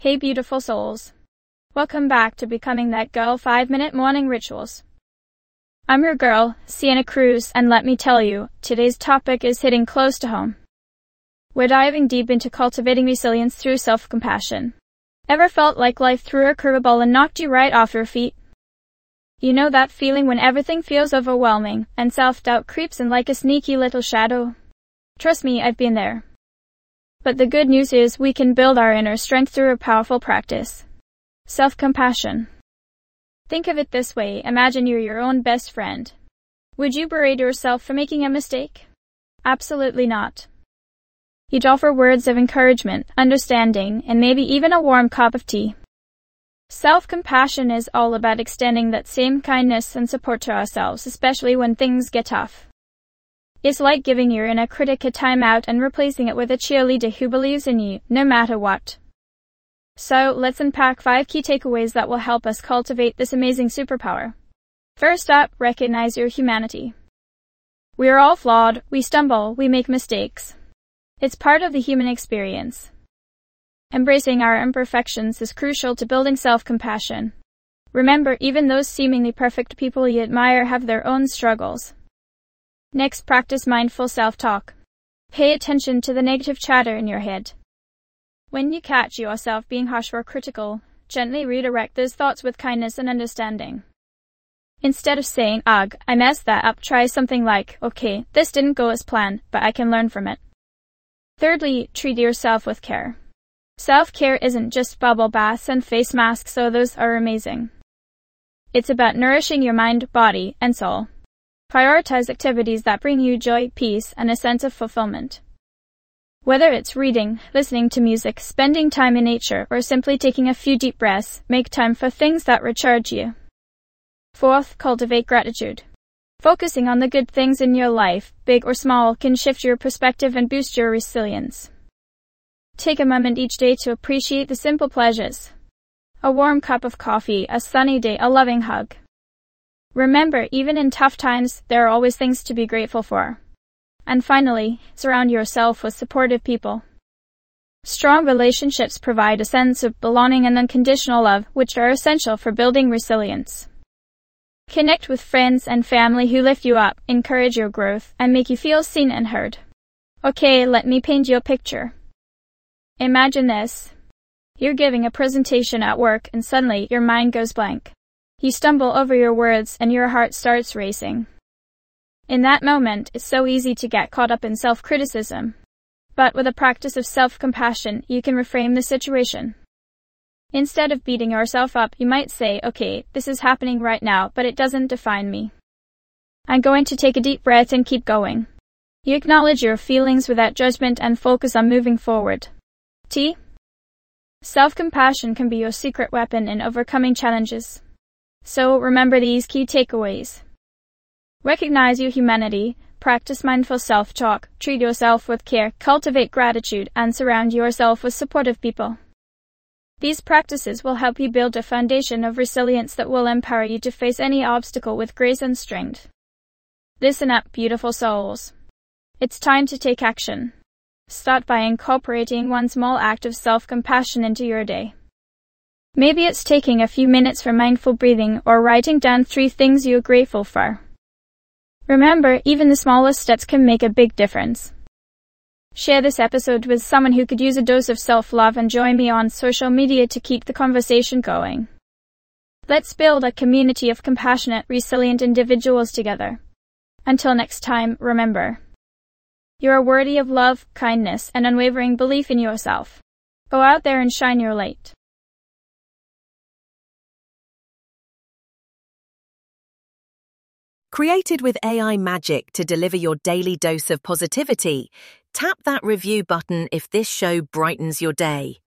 Hey beautiful souls. Welcome back to Becoming That Girl 5-Minute Morning Rituals. I'm your girl, Sienna Cruz, and let me tell you, today's topic is hitting close to home. We're diving deep into cultivating resilience through self-compassion. Ever felt like life threw a curveball and knocked you right off your feet? You know that feeling when everything feels overwhelming and self-doubt creeps in like a sneaky little shadow? Trust me, I've been there. But the good news is we can build our inner strength through a powerful practice. Self-compassion. Think of it this way, imagine you're your own best friend. Would you berate yourself for making a mistake? Absolutely not. You'd offer words of encouragement, understanding, and maybe even a warm cup of tea. Self-compassion is all about extending that same kindness and support to ourselves, especially when things get tough. It's like giving your inner critic a timeout and replacing it with a cheerleader who believes in you, no matter what. So, let's unpack 5 key takeaways that will help us cultivate this amazing superpower. First up, recognize your humanity. We are all flawed, we stumble, we make mistakes. It's part of the human experience. Embracing our imperfections is crucial to building self-compassion. Remember, even those seemingly perfect people you admire have their own struggles. Next, practice mindful self-talk. Pay attention to the negative chatter in your head. When you catch yourself being harsh or critical, gently redirect those thoughts with kindness and understanding. Instead of saying, "Ugh, I messed that up," try something like, "Okay, this didn't go as planned, but I can learn from it." Thirdly, treat yourself with care. Self-care isn't just bubble baths and face masks, though those are amazing. It's about nourishing your mind, body, and soul. Prioritize activities that bring you joy, peace, and a sense of fulfillment. Whether it's reading, listening to music, spending time in nature, or simply taking a few deep breaths, make time for things that recharge you. Fourth, cultivate gratitude. Focusing on the good things in your life, big or small, can shift your perspective and boost your resilience. Take a moment each day to appreciate the simple pleasures. A warm cup of coffee, a sunny day, a loving hug. Remember, even in tough times, there are always things to be grateful for. And finally, surround yourself with supportive people. Strong relationships provide a sense of belonging and unconditional love, which are essential for building resilience. Connect with friends and family who lift you up, encourage your growth, and make you feel seen and heard. Okay, let me paint you a picture. Imagine this. You're giving a presentation at work and suddenly your mind goes blank. You stumble over your words and your heart starts racing. In that moment, it's so easy to get caught up in self-criticism. But with a practice of self-compassion, you can reframe the situation. Instead of beating yourself up, you might say, "Okay, this is happening right now, but it doesn't define me. I'm going to take a deep breath and keep going." You acknowledge your feelings without judgment and focus on moving forward. T. Self-compassion can be your secret weapon in overcoming challenges. So remember these key takeaways. Recognize your humanity, practice mindful self-talk, treat yourself with care, cultivate gratitude, and surround yourself with supportive people. These practices will help you build a foundation of resilience that will empower you to face any obstacle with grace and strength. Listen up, beautiful souls. It's time to take action. Start by incorporating one small act of self-compassion into your day. Maybe it's taking a few minutes for mindful breathing or writing down 3 things you're grateful for. Remember, even the smallest steps can make a big difference. Share this episode with someone who could use a dose of self-love and join me on social media to keep the conversation going. Let's build a community of compassionate, resilient individuals together. Until next time, remember, you are worthy of love, kindness, and unwavering belief in yourself. Go out there and shine your light. Created with AI magic to deliver your daily dose of positivity, tap that review button if this show brightens your day.